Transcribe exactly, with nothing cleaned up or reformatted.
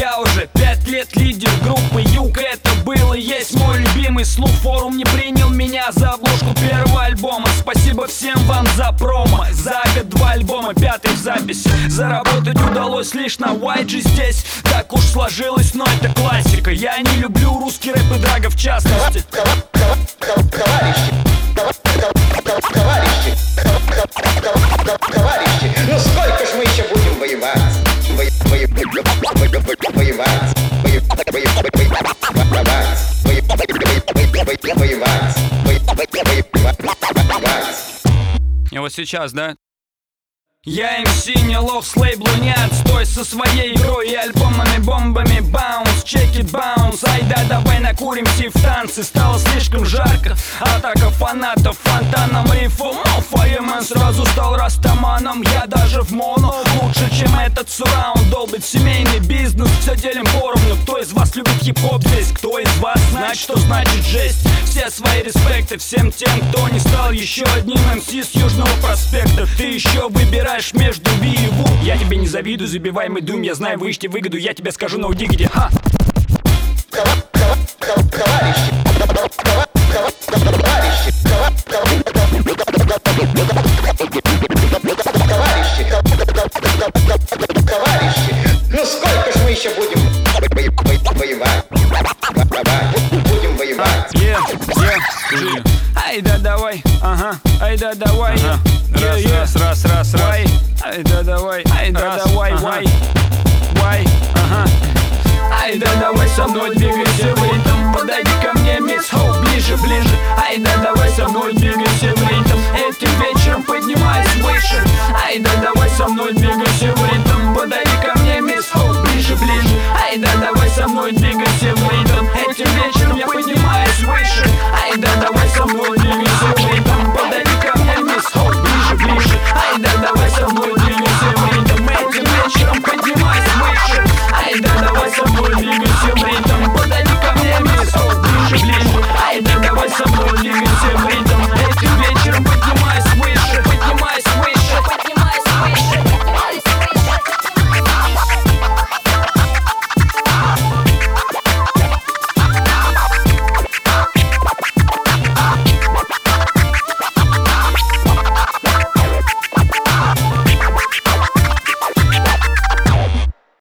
Я уже пять лет лидер группы Юг. Это был и есть мой любимый слух. Форум не принял меня за обложку первого альбома. Спасибо всем вам за промо. За год два альбома, пятый в записи. Заработать удалось лишь на уай джи здесь. Так уж сложилось, но это классика. Я не люблю русский рэп и драга в частности. Товарищи, товарищи, товарищи, ну сколько ж мы еще будем воевать? Воевать, и вот сейчас, да? Я эм си, не лох, с лейблу не отстой. Со своей игрой и альбомами, бомбами. Баунс, check it bounce. Айда, давай накуримся и в танцы. Стало слишком жарко, атака фанатов фонтаном рифом. Фаермен сразу стал растаманом. Я даже в моно лучше, чем этот сураунд. Долбит семейный бизнес, все делим поровну. Кто из вас любит хип-хоп здесь? Кто из вас знает, что значит жесть? Все свои респекты всем тем, кто не стал еще одним эм си с Южного проспекта. Ты еще выбираешь между Ви и Ву. Я тебе не завидую, забиваемый дум. Я знаю, вы ищете выгоду, я тебе скажу на удигиде. Ха! Товарищи, товарищи, товарищи, ну сколько ж мы еще будем воевать? Будем воевать. Yeah, yeah. Ай да давай, ага, ай да давай, ага. Раз, yeah, раз, раз, раз, раз. Вай, ай да давай, ай да Раз, давай, ага. вай, вай, ага. Ай да давай со мной двигайся в ритм. Подойди ко мне, мисс Хоу, ближе, ближе. Ай да давай со мной двигайся в ритм. Этим вечером поднимайся выше.